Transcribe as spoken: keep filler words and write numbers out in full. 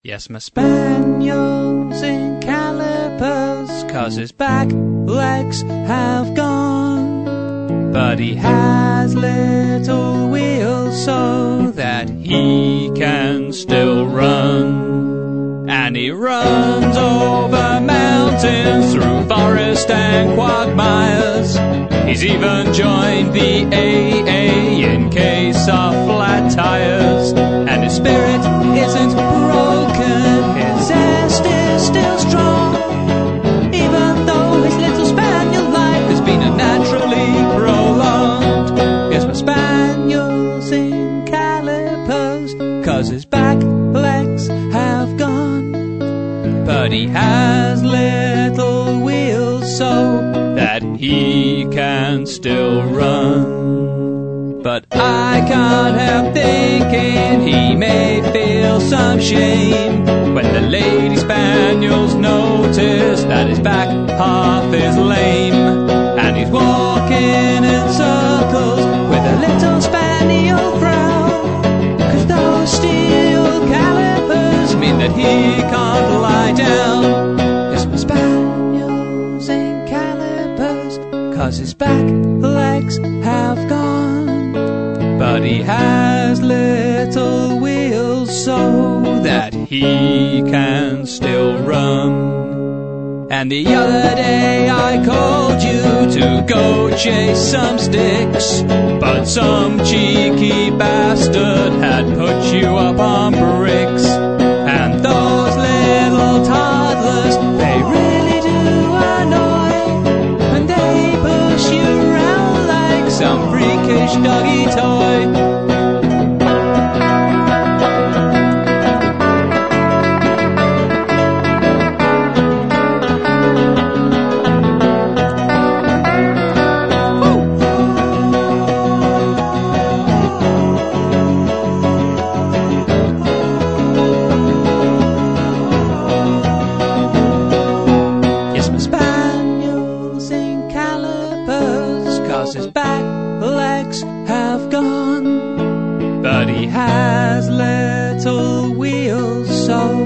Yes, my spaniel's in calipers, 'cause his back legs have gone. But he has little wheels so that he can still run. And he runs over mountains, through forest and quagmires. He's even joined the A A in case of flat tires. And his spirit isn't broken, his zest is still strong, even though his little spaniel life has been unnaturally prolonged. Yes, my spaniel's in calipers, 'cause his back legs have gone. But he has little wheels so that he can still run. But I can't help thinking he may feel some shame when the lady spaniels notice that his back half is lame. And he's walking in circles with a little spaniel frown, 'cause those steel calipers mean that he can't lie down. Yes, my spaniel's in calipers, 'cause his back legs have gone. But he has little wheels so that he can still run. And the other day I called you to go chase some sticks, but some cheeky bastard had put you up on bricks. And those little toddlers, they really do annoy, and they push you around like some freakish doggy toy. His back legs have gone, but he has little wheels so